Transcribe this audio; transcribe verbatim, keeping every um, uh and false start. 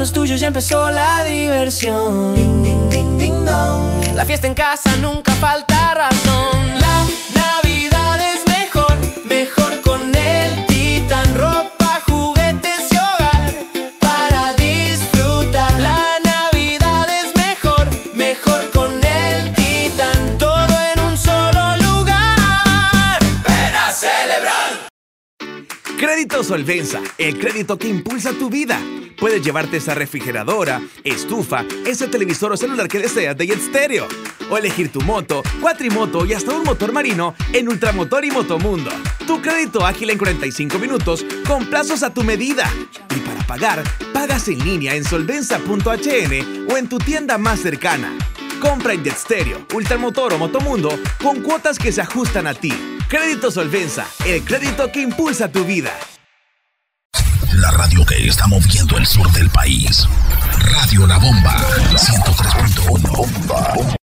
los tuyos ya empezó la diversión. Ding, ding, ding, ding, dong. La fiesta en casa nunca falta razón. La Navidad es mejor, mejor con el Titán. Ropa, juguetes y hogar para disfrutar. La Navidad es mejor, mejor con el Titán. Todo en un solo lugar. Ven a celebrar. Crédito Solvenza, el crédito que impulsa tu vida. Puedes llevarte esa refrigeradora, estufa, ese televisor o celular que deseas de Jet Stereo. O elegir tu moto, cuatrimoto y hasta un motor marino en Ultramotor y Motomundo. Tu crédito ágil en cuarenta y cinco minutos con plazos a tu medida. Y para pagar, pagas en línea en solvenza punto h n o en tu tienda más cercana. Compra en Jet Stereo, Ultramotor o Motomundo con cuotas que se ajustan a ti. Crédito Solvenza, el crédito que impulsa tu vida. La radio que está moviendo el sur del país. Radio La Bomba ciento tres punto uno.